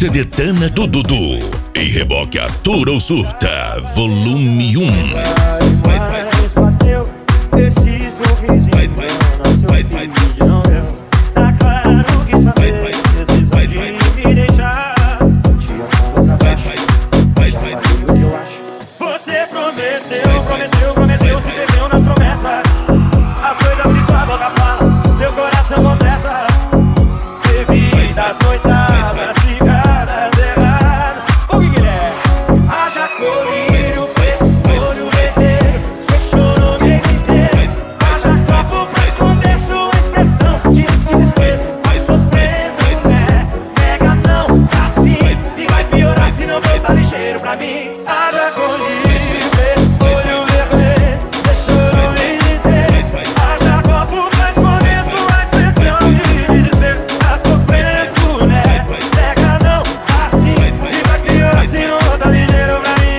Cedetana do Dudu e Reboque Atura ou Surta, volume 1. Bateu esse sorrisinho no seu feed, não deu. Tá claro que só precisa de me deixar. Te afunda pra baixo, já falei o que eu acho. Você prometeu, se perdeu nas promessas. As coisas que sua boca fala, seu coração contesta. Bebidas, noitadas, cigadas erradas. O que é? Haja colírio, olho vermelho. Cê chorou o mês inteiro. Haja copo pra esconder sua expressão de desespero. Vai sofrendo, né? Nega não, assim. E vai piorar se não voltar ligeiro pra mim. Haja colírio, olho vermelho. Cê chorou o mês inteiro. Haja copo pra esconder sua expressão de desespero. Tá sofrendo, né? Nega não, assim. E vai piorar se não voltar ligeiro pra mim.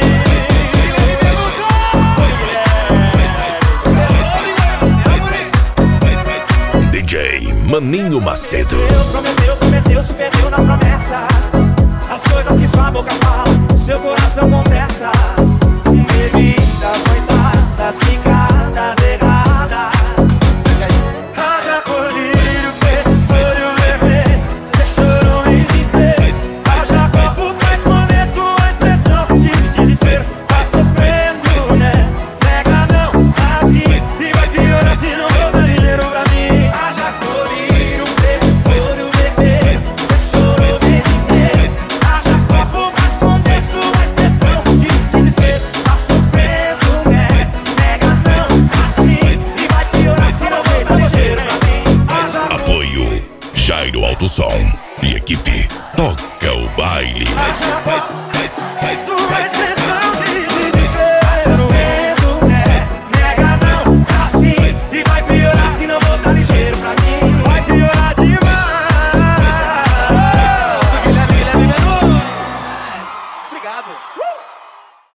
DJ Maninho Macedo. Prometeu, se perdeu nas promessas. As coisas que sua boca fala, seu coração contesta. Bebidas, noitadas, ficadas erradas. Haja colírio, olho vermelho. Cê chorou o mês inteiro. Haja copo pra esconder sua expressão de desespero. Tá sofrendo, né? Nega não, assim. E vai piorar se não voltar ligeiro pra mim. Haja colírio, olho vermelho. Cê chorou o mês inteiro. Haja copo pra esconder sua expressão de desespero. Tá sofrendo, né? Nega não, assim. E vai piorar se não voltar ligeiro pra mim. Apoio Jairo Alto Som e equipe Toca o Baile. Haja copo